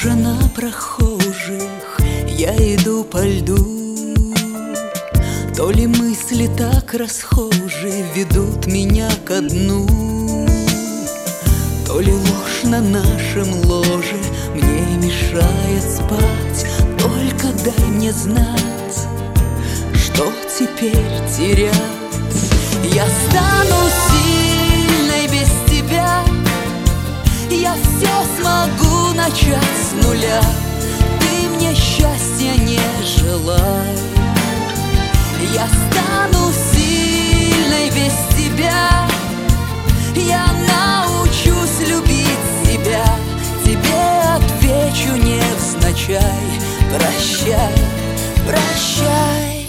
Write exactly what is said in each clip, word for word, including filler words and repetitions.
похожа на прохожих, я иду по льду. То ли мысли так расхожие ведут меня ко дну, то ли ложь на нашем ложе мне мешает спать. Только дай мне знать, что теперь терять. Я стану сильной без тебя, я все смогу начать с нуля. Ты мне счастья не желай. Я стану сильной без тебя, я научусь любить себя. Тебе отвечу невзначай: прощай, прощай.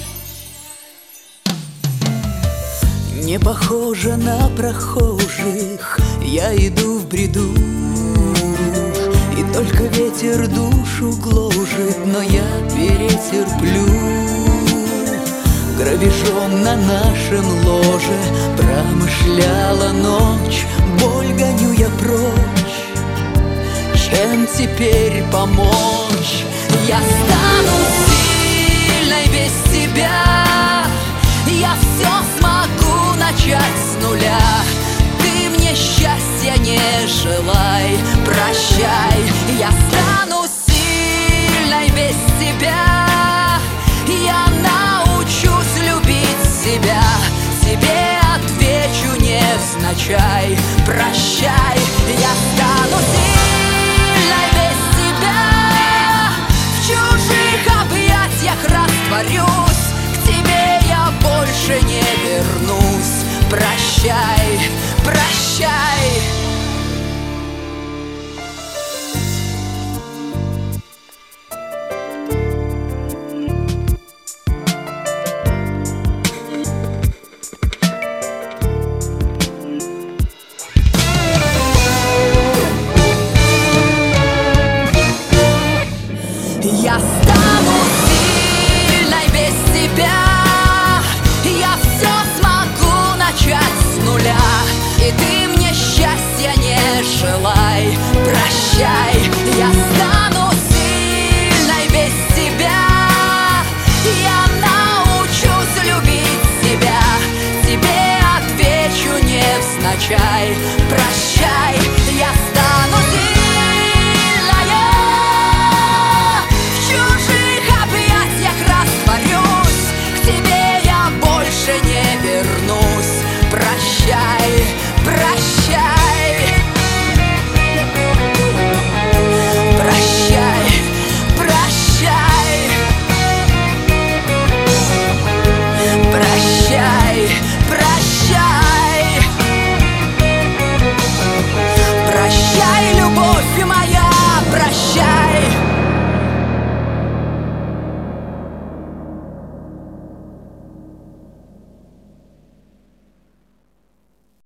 Не похожа на прохожих, я иду в бреду, и только ветер душу гложет, но я перетерплю. Грабежом на нашем ложе промышляла ночь, боль гоню я прочь. Чем теперь помочь? Я стану сильной без тебя, я все смогу начать с нуля. Ты мне счастья не желай, прощай. Я стану сильной без тебя, я научусь любить себя. Тебе отвечу невзначай: прощай.